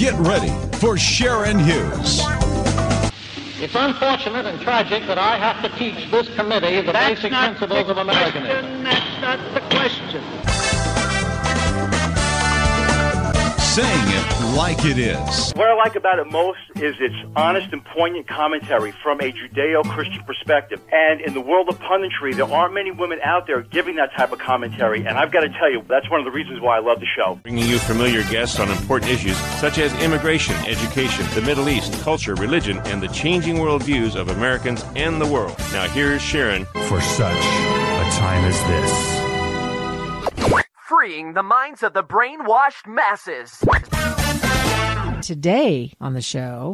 Get ready for Sharon Hughes. It's unfortunate and tragic that I have to teach this committee the basic principles of Americanism. That's not the question. Saying it like it is. What I like about it most is its honest and poignant commentary from a Judeo-Christian perspective. And in the world of punditry, there aren't many women out there giving that type of commentary. And I've got to tell you, that's one of the reasons why I love the show. Bringing you familiar guests on important issues such as immigration, education, the Middle East, culture, religion, and the changing worldviews of Americans and the world. Now here's Sharon. For such a time as this. Freeing the minds of the brainwashed masses. Today on the show,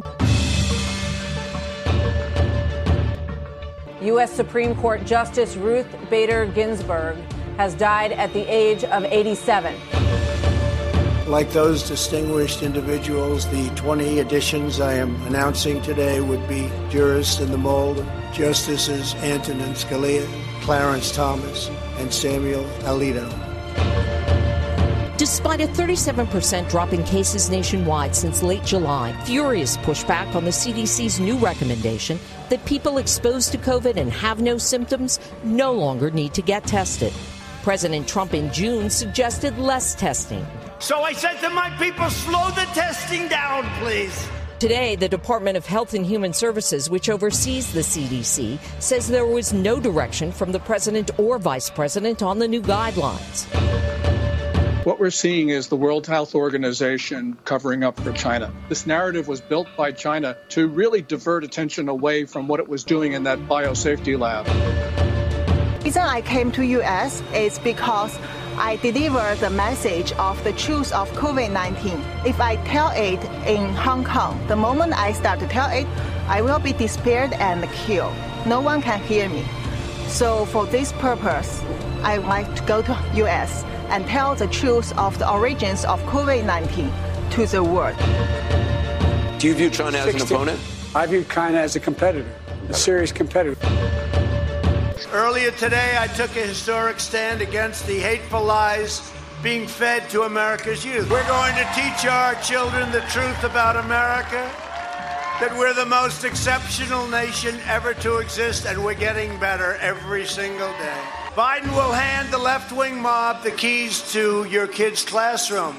U.S. Supreme Court Justice Ruth Bader Ginsburg has died at the age of 87. Like those distinguished individuals, the 20 additions I am announcing today would be jurists in the mold of Justices Antonin Scalia, Clarence Thomas, and Samuel Alito. Despite a 37% drop in cases nationwide since late July, furious pushback on the CDC's new recommendation that people exposed to COVID and have no symptoms no longer need to get tested. President Trump in June suggested less testing. So I said to my people, slow the testing down, please. Today, the Department of Health and Human Services, which oversees the CDC, says there was no direction from the president or vice president on the new guidelines. What we're seeing is the World Health Organization covering up for China. This narrative was built by China to really divert attention away from what it was doing in that biosafety lab. The reason I came to U.S. is because I deliver the message of the truth of COVID-19. If I tell it in Hong Kong, the moment I start to tell it, I will be disappeared and killed. No one can hear me. So for this purpose, I like to go to U.S. and tell the truth of the origins of COVID-19 to the world. Do you view China as an opponent? I view China as a competitor, a serious competitor. Earlier today, I took a historic stand against the hateful lies being fed to America's youth. We're going to teach our children the truth about America, that we're the most exceptional nation ever to exist, and we're getting better every single day. Biden will hand the left-wing mob the keys to your kid's classroom.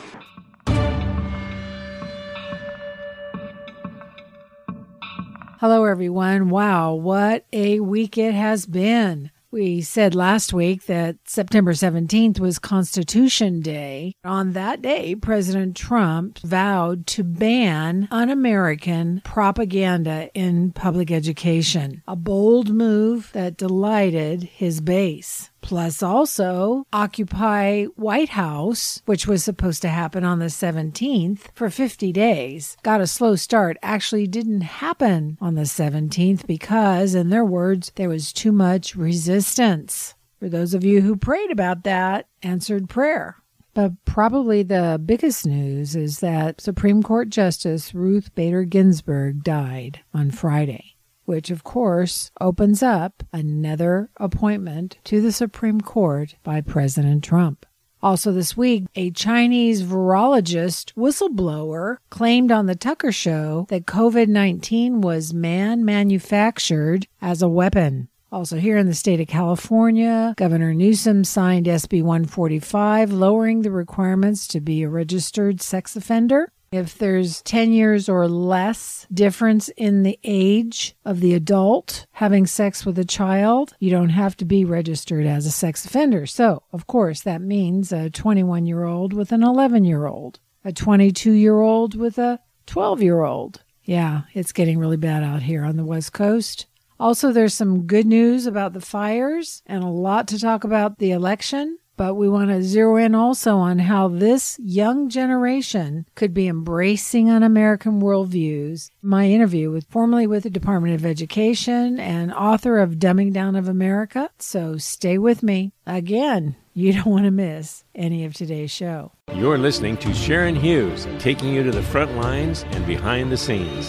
hello everyone. Wow, what a week it has been. We said last week that September 17th was Constitution Day. On that day, President Trump vowed to ban un-American propaganda in public education. A bold move that delighted his base. Plus also Occupy White House, which was supposed to happen on the 17th for 50 days. Got a slow start. Actually didn't happen on the 17th because, in their words, there was too much resistance. For those of you who prayed about that, answered prayer. But probably the biggest news is that Supreme Court Justice Ruth Bader Ginsburg died on Friday, which, of course, opens up another appointment to the Supreme Court by President Trump. Also this week, a Chinese virologist whistleblower claimed on the Tucker Show that COVID-19 was man-manufactured as a weapon. Also here in the state of California, Governor Newsom signed SB 145, lowering the requirements to be a registered sex offender. If there's 10 years or less difference in the age of the adult having sex with a child, you don't have to be registered as a sex offender. So, of course, that means a 21-year-old with an 11-year-old, a 22-year-old with a 12-year-old. Yeah, it's getting really bad out here on the West Coast. Also, there's some good news about the fires and a lot to talk about the election. But we want to zero in also on how this young generation could be embracing un-American worldviews. My interview formerly with the Department of Education and author of Dumbing Down of America. So stay with me. Again, you don't want to miss any of today's show. You're listening to Sharon Hughes, taking you to the front lines and behind the scenes.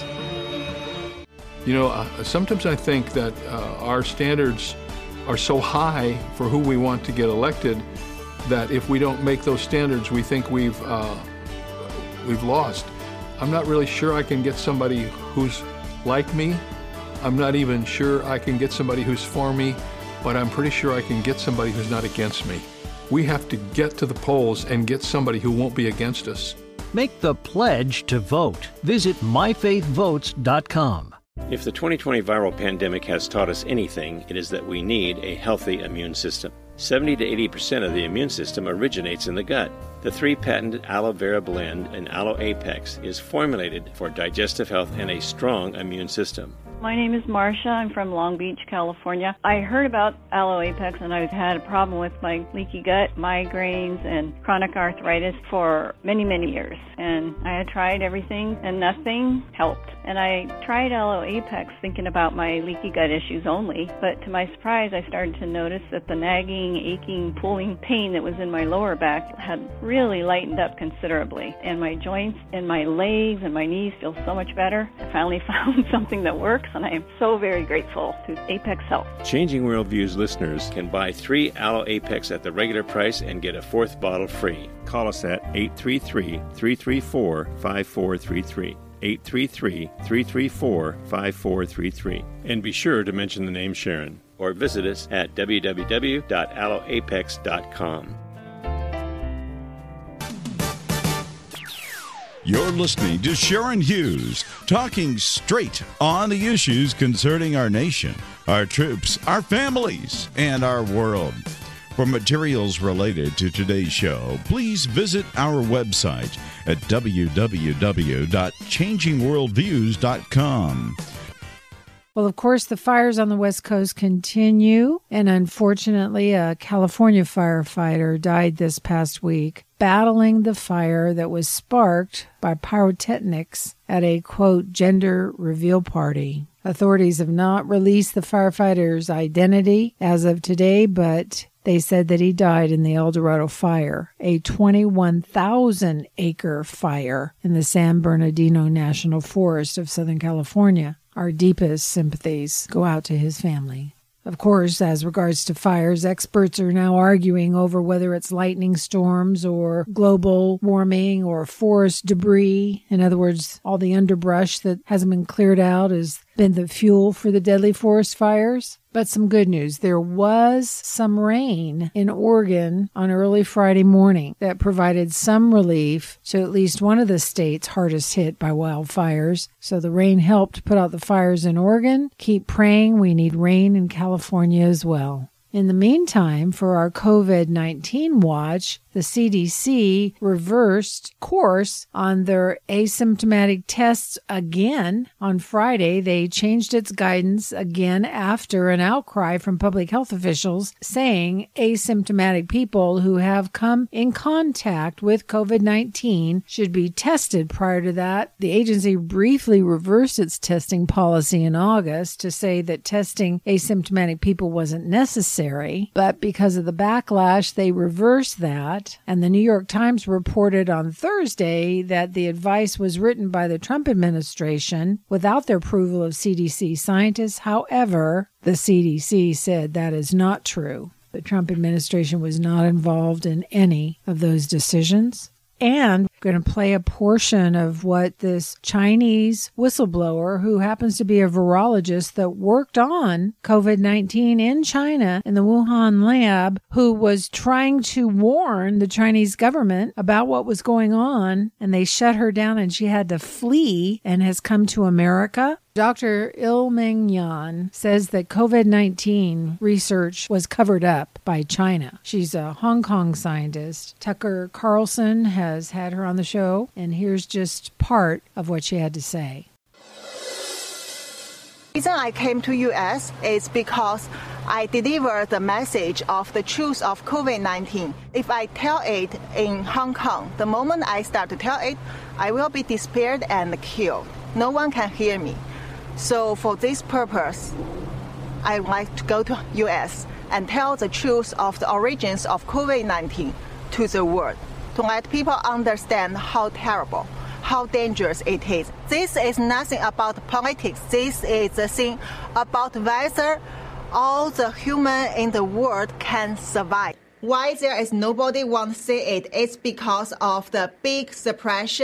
You know, sometimes I think that our standards are so high for who we want to get elected that if we don't make those standards, we think we've lost. I'm not really sure I can get somebody who's like me. I'm not even sure I can get somebody who's for me, but I'm pretty sure I can get somebody who's not against me. We have to get to the polls and get somebody who won't be against us. Make the pledge to vote. Visit myfaithvotes.com. If the 2020 viral pandemic has taught us anything, it is that we need a healthy immune system. 70 to 80% of the immune system originates in the gut. The 3 patented aloe vera blend and Aloe Apex is formulated for digestive health and a strong immune system. My name is Marcia. I'm from Long Beach, California. I heard about Aloe Apex and I've had a problem with my leaky gut, migraines, and chronic arthritis for many, many years. And I had tried everything and nothing helped. And I tried Aloe Apex thinking about my leaky gut issues only. But to my surprise, I started to notice that the nagging, aching, pulling pain that was in my lower back had really lightened up considerably. And my joints and my legs and my knees feel so much better. I finally found something that works. And I am so very grateful to Apex Health. Changing Worldviews listeners can buy 3 Aloe Apex at the regular price and get a 4th bottle free. Call us at 833-334-5433. 833-334-5433. And be sure to mention the name Sharon. Or visit us at www.aloeapex.com. You're listening to Sharon Hughes, talking straight on the issues concerning our nation, our troops, our families, and our world. For materials related to today's show, please visit our website at www.changingworldviews.com. Well, of course, the fires on the West Coast continue, and unfortunately, a California firefighter died this past week battling the fire that was sparked by pyrotechnics at a, quote, gender reveal party. Authorities have not released the firefighter's identity as of today, but they said that he died in the El Dorado fire, a 21,000-acre fire in the San Bernardino National Forest of Southern California. Our deepest sympathies go out to his family. Of course, as regards to fires, experts are now arguing over whether it's lightning storms or global warming or forest debris. In other words, all the underbrush that hasn't been cleared out has been the fuel for the deadly forest fires. But some good news. There was some rain in Oregon on early Friday morning that provided some relief to at least one of the states hardest hit by wildfires. So the rain helped put out the fires in Oregon. Keep praying. We need rain in California as well. In the meantime, for our COVID-19 watch, the CDC reversed course on their asymptomatic tests again. On Friday, they changed its guidance again after an outcry from public health officials saying asymptomatic people who have come in contact with COVID-19 should be tested. Prior to that, the agency briefly reversed its testing policy in August to say that testing asymptomatic people wasn't necessary, but because of the backlash, they reversed that. And the New York Times reported on Thursday that the advice was written by the Trump administration without the approval of CDC scientists. However, the CDC said that is not true. The Trump administration was not involved in any of those decisions. And I'm going to play a portion of what this Chinese whistleblower, who happens to be a virologist that worked on COVID-19 in China in the Wuhan lab, who was trying to warn the Chinese government about what was going on, and they shut her down and she had to flee and has come to America. Dr. Il-Meng Yan says that COVID-19 research was covered up by China. She's a Hong Kong scientist. Tucker Carlson has had her on the show, and here's just part of what she had to say. The reason I came to U.S. is because I deliver the message of the truth of COVID-19. If I tell it in Hong Kong, the moment I start to tell it, I will be disappeared and killed. No one can hear me. So for this purpose, I like to go to U.S. and tell the truth of the origins of COVID-19 to the world, to let people understand how terrible, how dangerous it is. This is nothing about politics. This is a thing about whether all the human in the world can survive. Why there is nobody want to say it? It's because of the big suppression,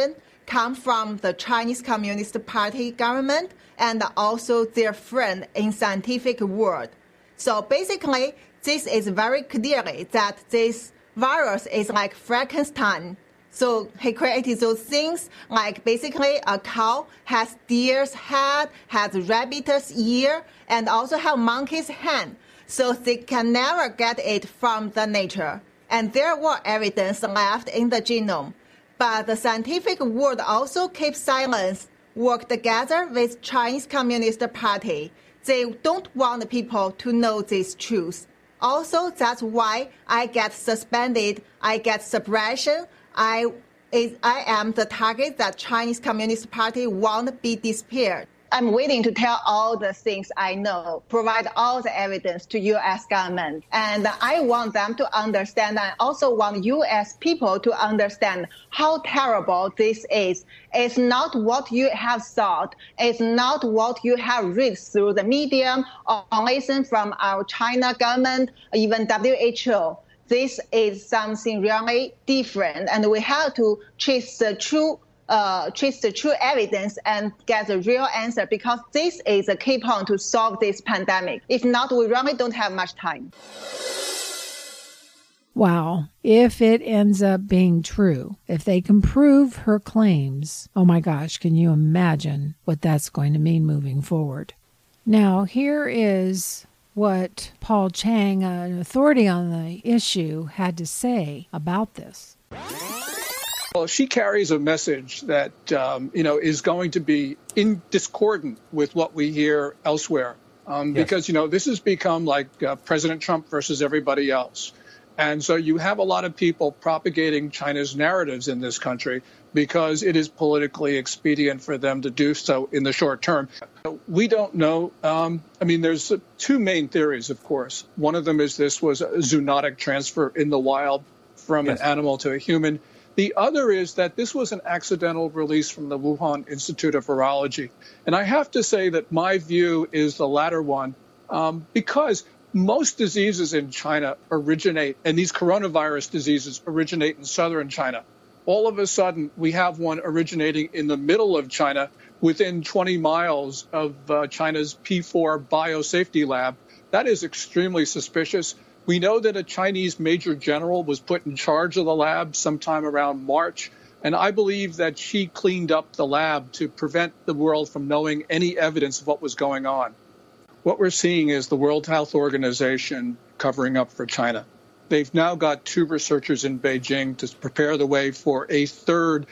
come from the Chinese Communist Party government and also their friend in scientific world. So basically, this is very clearly that this virus is like Frankenstein. So he created those things like basically a cow has deer's head, has rabbit's ear, and also have monkey's hand. So they can never get it from the nature. And there were evidence left in the genome. But the scientific world also keeps silence, work together with Chinese Communist Party. They don't want people to know this truth. Also, that's why I get suspended, I get suppression. I am the target that Chinese Communist Party won't be disappeared. I'm willing to tell all the things I know, provide all the evidence to U.S. government. And I want them to understand. I also want U.S. people to understand how terrible this is. It's not what you have thought. It's not what you have read through the media or listened from our China government, even WHO. This is something really different, and we have to trace the true evidence and get the real answer, because this is a key point to solve this pandemic. If not, we really don't have much time. Wow. If it ends up being true, if they can prove her claims, oh my gosh, can you imagine what that's going to mean moving forward? Now, here is what Paul Chang, an authority on the issue, had to say about this. Well, she carries a message that, is going to be in discordant with what we hear elsewhere. Because, this has become like President Trump versus everybody else. And so you have a lot of people propagating China's narratives in this country because it is politically expedient for them to do so in the short term. We don't know. There's two main theories, of course. One of them is this was a zoonotic transfer in the wild from an animal to a human. The other is that this was an accidental release from the Wuhan Institute of Virology. And I have to say that my view is the latter one, because most diseases in China originate, and these coronavirus diseases originate in southern China. All of a sudden, we have one originating in the middle of China within 20 miles of China's P4 biosafety lab. That is extremely suspicious. We know that a Chinese major general was put in charge of the lab sometime around March, and I believe that she cleaned up the lab to prevent the world from knowing any evidence of what was going on. What we're seeing is the World Health Organization covering up for China. They've now got 2 researchers in Beijing to prepare the way for a third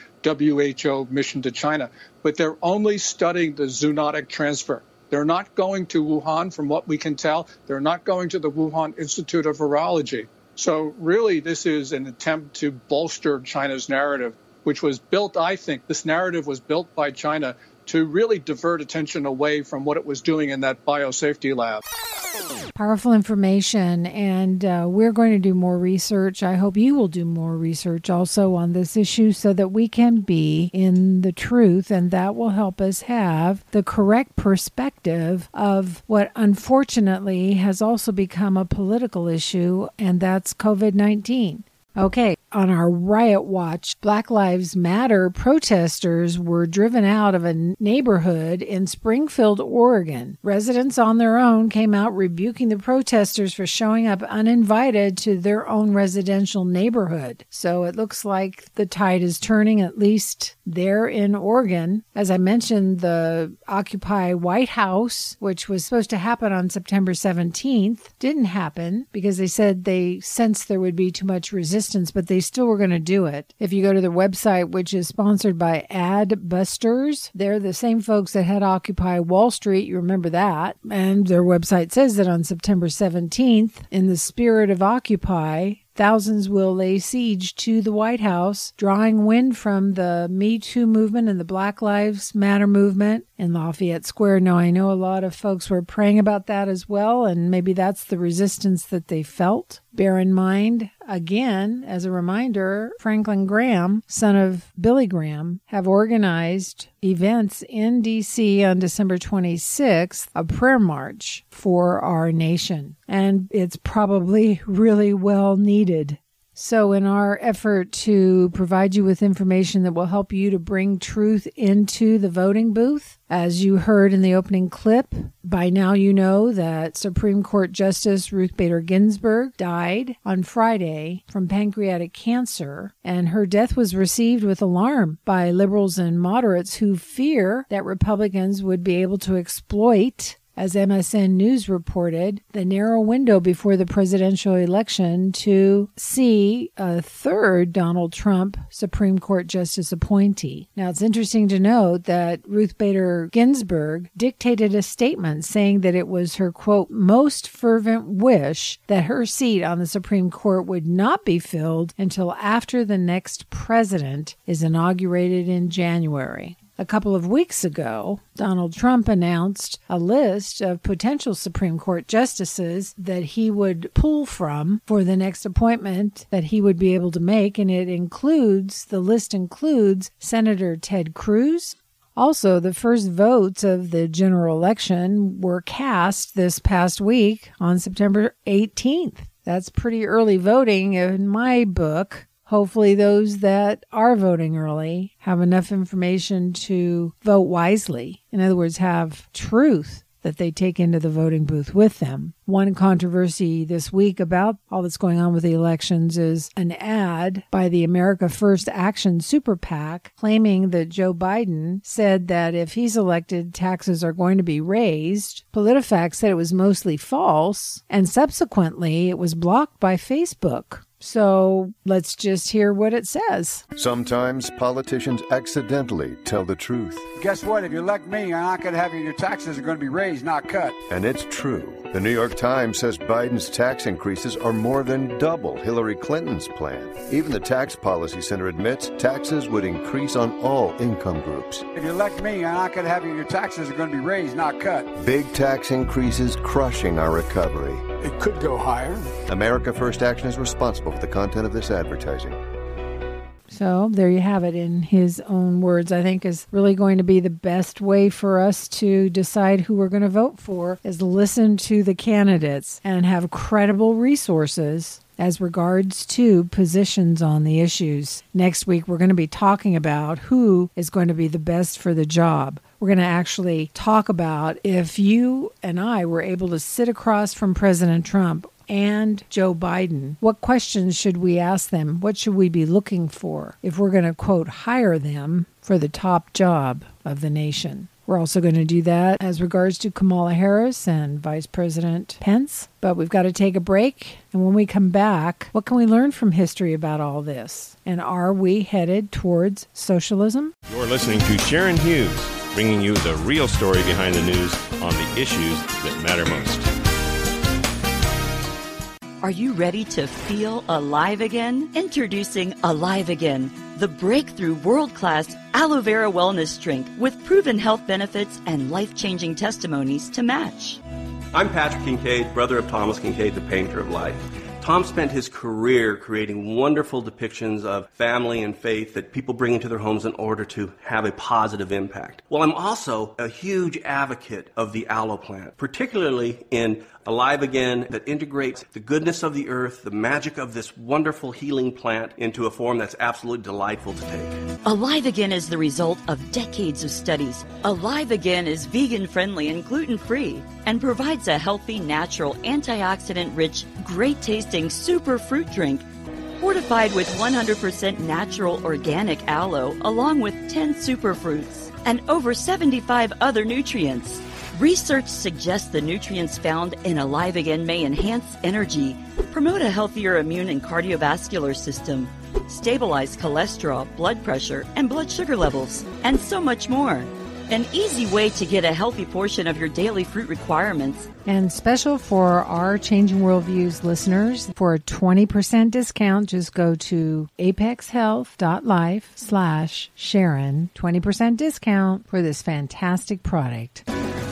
WHO mission to China, but they're only studying the zoonotic transfer. They're not going to Wuhan, from what we can tell. They're not going to the Wuhan Institute of Virology. So really, this is an attempt to bolster China's narrative, which was built, I think, this narrative was built by China to really divert attention away from what it was doing in that biosafety lab. Powerful information, and we're going to do more research. I hope you will do more research also on this issue so that we can be in the truth, and that will help us have the correct perspective of what unfortunately has also become a political issue, and that's COVID-19. Okay, on our riot watch, Black Lives Matter protesters were driven out of a neighborhood in Springfield, Oregon. Residents on their own came out rebuking the protesters for showing up uninvited to their own residential neighborhood. So it looks like the tide is turning, at least there in Oregon. As I mentioned, the Occupy White House, which was supposed to happen on September 17th, didn't happen because they said they sensed there would be too much resistance, but they still were going to do it. If you go to their website, which is sponsored by Adbusters, they're the same folks that had Occupy Wall Street. You remember that. And their website says that on September 17th, in the spirit of Occupy, thousands will lay siege to the White House, drawing wind from the Me Too movement and the Black Lives Matter movement in Lafayette Square. Now, I know a lot of folks were praying about that as well, and maybe that's the resistance that they felt. Bear in mind, again, as a reminder, Franklin Graham, son of Billy Graham, have organized events in D.C. on December 26th, a prayer march for our nation. And it's probably really well needed. So in our effort to provide you with information that will help you to bring truth into the voting booth, as you heard in the opening clip, by now you know that Supreme Court Justice Ruth Bader Ginsburg died on Friday from pancreatic cancer, and her death was received with alarm by liberals and moderates who fear that Republicans would be able to exploit, as MSN News reported, the narrow window before the presidential election to see a third Donald Trump Supreme Court Justice appointee. Now, it's interesting to note that Ruth Bader Ginsburg dictated a statement saying that it was her, quote, most fervent wish that her seat on the Supreme Court would not be filled until after the next president is inaugurated in January. A couple of weeks ago, Donald Trump announced a list of potential Supreme Court justices that he would pull from for the next appointment that he would be able to make, and the list includes Senator Ted Cruz. Also, the first votes of the general election were cast this past week on September 18th. That's pretty early voting in my book. Hopefully those that are voting early have enough information to vote wisely. In other words, have truth that they take into the voting booth with them. One controversy this week about all that's going on with the elections is an ad by the America First Action Super PAC claiming that Joe Biden said that if he's elected, taxes are going to be raised. PolitiFact said it was mostly false, and subsequently it was blocked by Facebook. So let's just hear what it says. Sometimes politicians accidentally tell the truth. Guess what? If you elect me, you're not going to have your taxes are going to be raised, not cut. And it's true. The New York Times says Biden's tax increases are more than double Hillary Clinton's plan. Even the Tax Policy Center admits taxes would increase on all income groups. If you elect me, you're not going to have your taxes are going to be raised, not cut. Big tax increases crushing our recovery. It could go higher. America First Action is responsible for the content of this advertising. So there you have it in his own words. I think is really going to be the best way for us to decide who we're going to vote for is listen to the candidates and have credible resources as regards to positions on the issues. Next week, we're going to be talking about who is going to be the best for the job. We're going to actually talk about if you and I were able to sit across from President Trump and Joe Biden, what questions should we ask them? What should we be looking for if we're going to, quote, hire them for the top job of the nation? We're also going to do that as regards to Kamala Harris and Vice President Pence. But we've got to take a break. And when we come back, what can we learn from history about all this? And are we headed towards socialism? You're listening to Sharon Hughes, bringing you the real story behind the news on the issues that matter most. Are you ready to feel alive again? Introducing Alive Again, the breakthrough world-class aloe vera wellness drink with proven health benefits and life-changing testimonies to match. I'm Patrick Kincaid, brother of Thomas Kincaid, the painter of life. Tom spent his career creating wonderful depictions of family and faith that people bring into their homes in order to have a positive impact. Well, I'm also a huge advocate of the aloe plant, particularly in Alive Again, that integrates the goodness of the earth, the magic of this wonderful healing plant into a form that's absolutely delightful to take. Alive Again is the result of decades of studies. Alive Again is vegan-friendly and gluten-free and provides a healthy, natural, antioxidant-rich, great-tasting super fruit drink fortified with 100% natural organic aloe along with 10 superfruits and over 75 other nutrients. Research suggests the nutrients found in Alive Again may enhance energy, promote a healthier immune and cardiovascular system, stabilize cholesterol, blood pressure, and blood sugar levels, and so much more. An easy way to get a healthy portion of your daily fruit requirements. And special for our Changing Worldviews listeners, for a 20% discount, just go to apexhealth.life/Sharon. 20% discount for this fantastic product.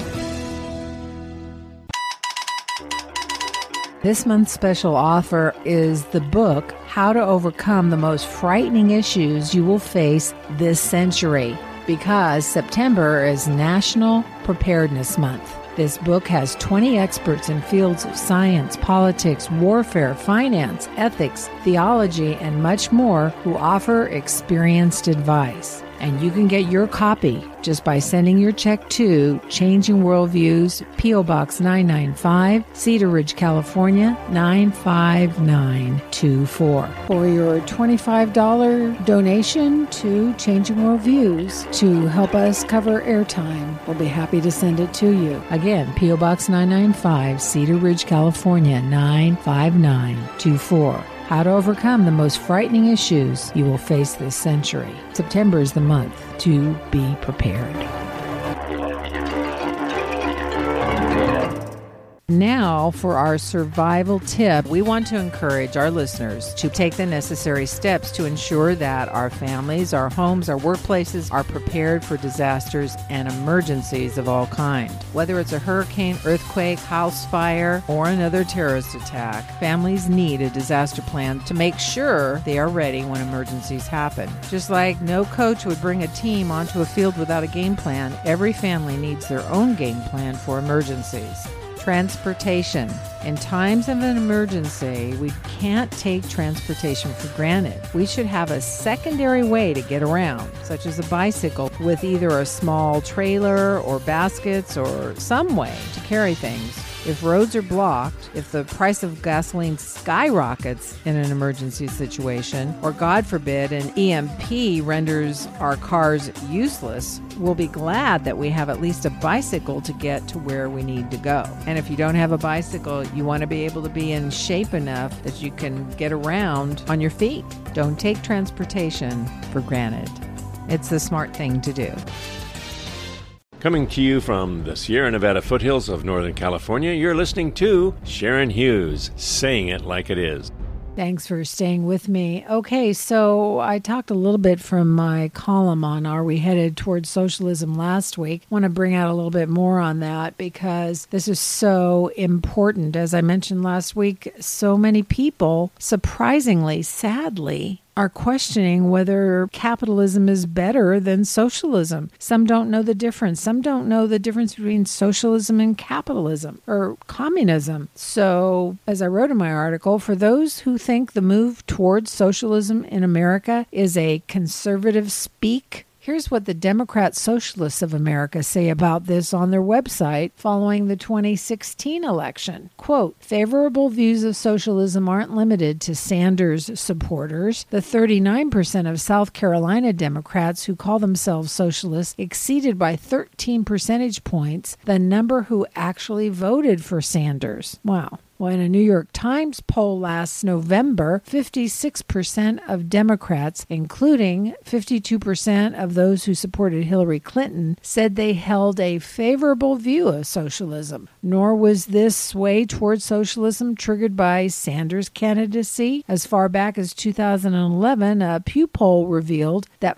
This month's special offer is the book, How to Overcome the Most Frightening Issues You Will Face This Century, because September is National Preparedness Month. This book has 20 experts in fields of science, politics, warfare, finance, ethics, theology, and much more who offer experienced advice. And you can get your copy just by sending your check to Changing Worldviews, P.O. Box 995, Cedar Ridge, California, 95924. For your $25 donation to Changing Worldviews to help us cover airtime, we'll be happy to send it to you. Again, P.O. Box 995, Cedar Ridge, California, 95924. How to overcome the most frightening issues you will face this century. September is the month to be prepared. Now, for our survival tip, we want to encourage our listeners to take the necessary steps to ensure that our families, our homes, our workplaces are prepared for disasters and emergencies of all kinds. Whether it's a hurricane, earthquake, house fire, or another terrorist attack, families need a disaster plan to make sure they are ready when emergencies happen. Just like no coach would bring a team onto a field without a game plan, every family needs their own game plan for emergencies. Transportation. In times of an emergency, we can't take transportation for granted. We should have a secondary way to get around, such as a bicycle with either a small trailer or baskets or some way to carry things. If roads are blocked, if the price of gasoline skyrockets in an emergency situation, or God forbid, an EMP renders our cars useless, we'll be glad that we have at least a bicycle to get to where we need to go. And if you don't have a bicycle, you want to be able to be in shape enough that you can get around on your feet. Don't take transportation for granted. It's the smart thing to do. Coming to you from the Sierra Nevada foothills of Northern California, you're listening to Sharon Hughes, saying it like it is. Thanks for staying with me. Okay, so I talked a little bit from my column on Are We Headed Towards Socialism last week. I want to bring out a little bit more on that because this is so important. As I mentioned last week, so many people, surprisingly, sadly, are questioning whether capitalism is better than socialism. Some don't know the difference. Some don't know the difference between socialism and capitalism or communism. So, as I wrote in my article, for those who think the move towards socialism in America is a conservative speak, here's what the Democrat Socialists of America say about this on their website following the 2016 election. Quote, favorable views of socialism aren't limited to Sanders supporters. The 39% of South Carolina Democrats who call themselves socialists exceeded by 13 percentage points the number who actually voted for Sanders. Wow. Well, in a New York Times poll last November, 56% of Democrats, including 52% of those who supported Hillary Clinton, said they held a favorable view of socialism. Nor was this sway towards socialism triggered by Sanders' candidacy. As far back as 2011, a Pew poll revealed that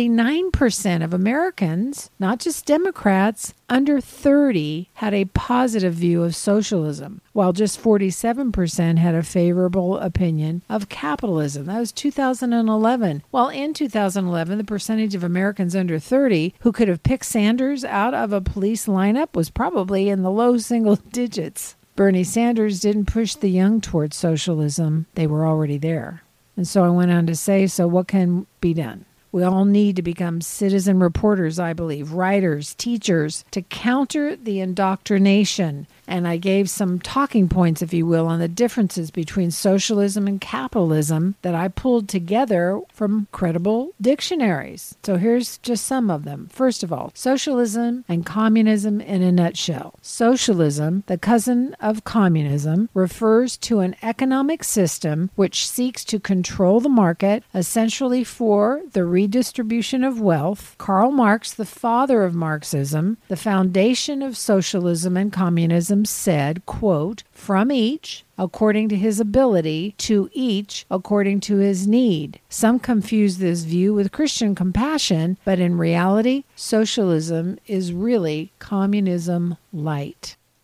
49% of Americans, not just Democrats, under 30 had a positive view of socialism, while just 47% had a favorable opinion of capitalism. That was 2011. While in 2011, the percentage of Americans under 30 who could have picked Sanders out of a police lineup was probably in the low single digits. Bernie Sanders didn't push the young towards socialism. They were already there. And so I went on to say, so what can be done? We all need to become citizen reporters, I believe, writers, teachers, to counter the indoctrination. And I gave some talking points, if you will, on the differences between socialism and capitalism that I pulled together from credible dictionaries. So here's just some of them. First of all, socialism and communism in a nutshell. Socialism, the cousin of communism, refers to an economic system which seeks to control the market, essentially for the redistribution of wealth. Karl Marx, the father of Marxism, the foundation of socialism and communism, said, quote, from each according to his ability, to each according to his need. Some confuse this view with Christian compassion, but in reality, socialism is really communism light.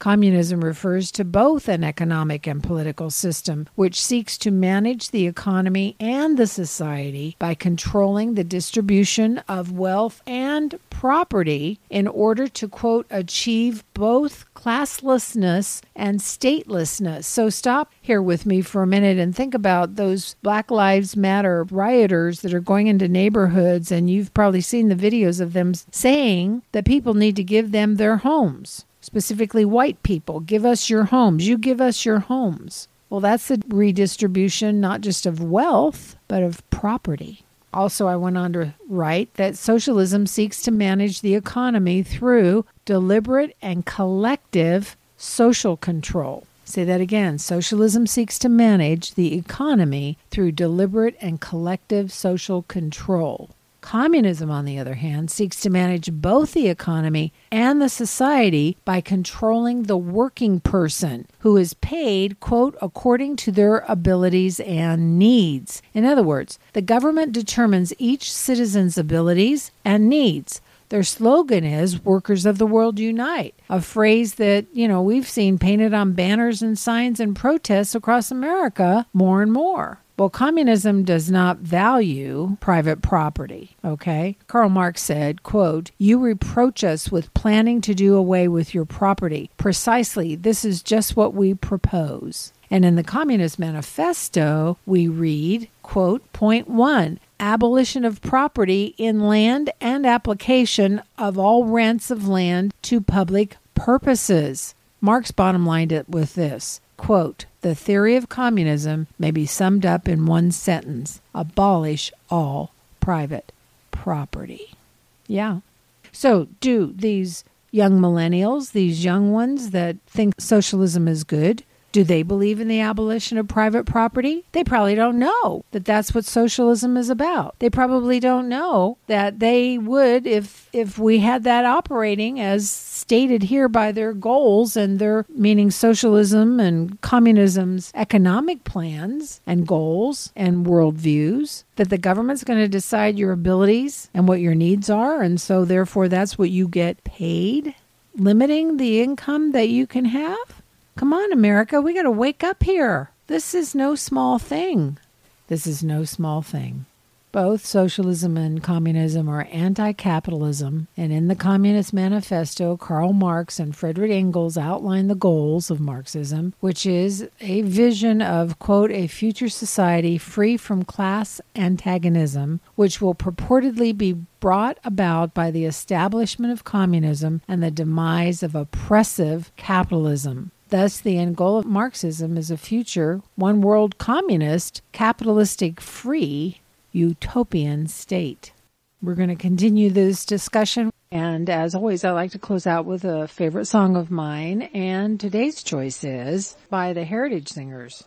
Communism refers to both an economic and political system which seeks to manage the economy and the society by controlling the distribution of wealth and property in order to, quote, achieve both classlessness and statelessness. So stop here with me for a minute and think about those Black Lives Matter rioters that are going into neighborhoods, and you've probably seen the videos of them saying that people need to give them their homes. Specifically white people, give us your homes. You give us your homes. Well, that's a redistribution not just of wealth, but of property. Also, I went on to write that socialism seeks to manage the economy through deliberate and collective social control. Say that again. Socialism seeks to manage the economy through deliberate and collective social control. Communism, on the other hand, seeks to manage both the economy and the society by controlling the working person, who is paid, quote, according to their abilities and needs. In other words, the government determines each citizen's abilities and needs. Their slogan is, Workers of the World Unite, a phrase that, we've seen painted on banners and signs and protests across America more and more. Well, communism does not value private property, okay? Karl Marx said, quote, you reproach us with planning to do away with your property. Precisely, this is just what we propose. And in the Communist Manifesto, we read, quote, point 1, abolition of property in land and application of all rents of land to public purposes. Marx bottom lined it with this, quote, the theory of communism may be summed up in one sentence, abolish all private property. Yeah. So do these young millennials, these young ones that think socialism is good, do they believe in the abolition of private property? They probably don't know that that's what socialism is about. They probably don't know that they would, if we had that operating as stated here by their goals and their, meaning socialism and communism's economic plans and goals and worldviews, that the government's going to decide your abilities and what your needs are, and so therefore that's what you get paid, limiting the income that you can have? Come on, America, we got to wake up here. This is no small thing. This is no small thing. Both socialism and communism are anti-capitalism, and in the Communist Manifesto, Karl Marx and Friedrich Engels outline the goals of Marxism, which is a vision of, quote, a future society free from class antagonism, which will purportedly be brought about by the establishment of communism and the demise of oppressive capitalism. Thus, the end goal of Marxism is a future, one-world communist, capitalistic-free, utopian state. We're going to continue this discussion, and as always, I like to close out with a favorite song of mine, and today's choice is by the Heritage Singers.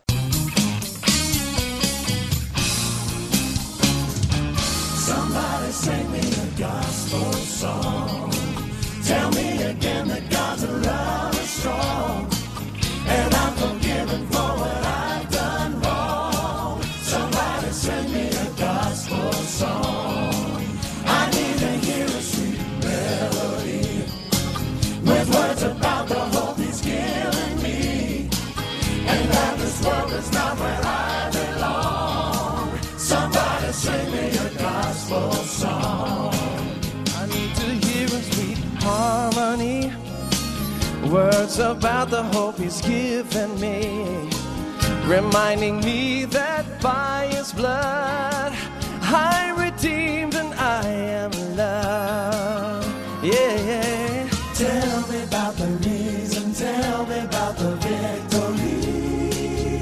Somebody sing me a gospel song. Tell me again that God's love is strong, and I'm forgiven for what I've done wrong. Somebody sing me a gospel song. I need to hear a sweet melody with words about the hope He's given me, and that this world is not where I belong. Somebody sing me a gospel song. I need to hear a sweet harmony, words about the hope He's given me, reminding me that by His blood I'm redeemed and I am loved. Yeah, yeah. Tell me about the reason, tell me about the victory,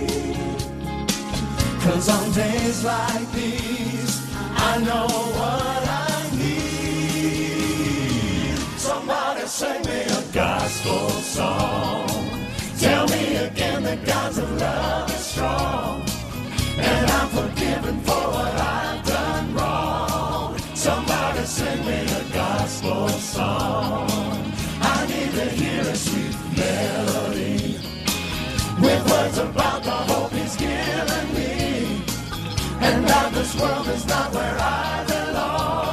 'cause on days like these I know what I need. Somebody sing me a gospel song. Tell me again that God's love is strong, and I'm forgiven for what I've done wrong. Somebody sing me a gospel song. I need to hear a sweet melody with words about the hope He's given me, and that this world is not where I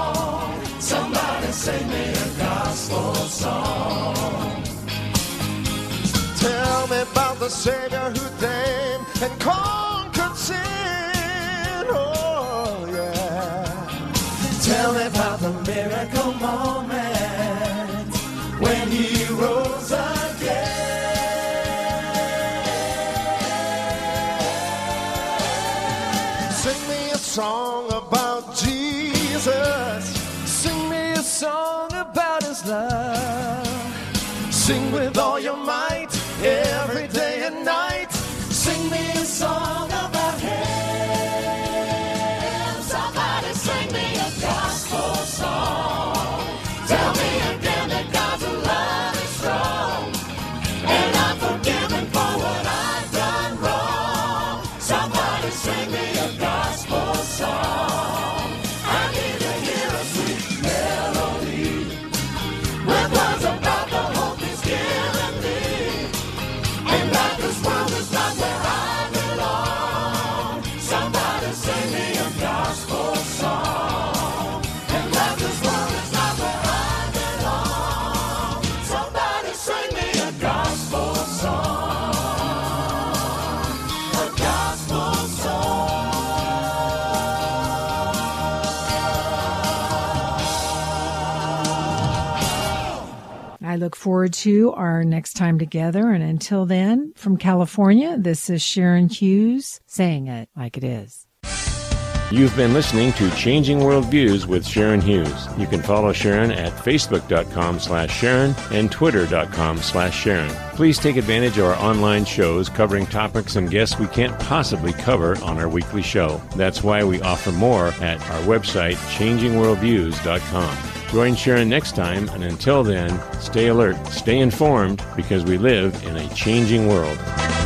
belong. Somebody sing me a gospel song. the Savior who came and conquered sin. Oh, yeah. Tell me about the miracle moment when he rose again. Sing me a song about Jesus. Sing me a song about his love. Sing with all your might, every day and night. Sing me a song about him. Somebody sing me a gospel song. Tell me again that God's love is strong, and I'm forgiven for what I've done wrong. Somebody sing me a gospel song. I need to hear a sweet melody with words about the hope he's given me, and that this world is not where I belong. Somebody sing me a gospel song, and that this world is not where I belong. Somebody sing me a gospel song, a gospel song. I look forward to our next time together. And until then, from California, this is Sharon Hughes saying it like it is. You've been listening to Changing Worldviews with Sharon Hughes. You can follow Sharon at facebook.com/Sharon and twitter.com/Sharon. Please take advantage of our online shows covering topics and guests we can't possibly cover on our weekly show. That's why we offer more at our website, changingworldviews.com. Join Sharon next time, and until then, stay alert, stay informed, because we live in a changing world.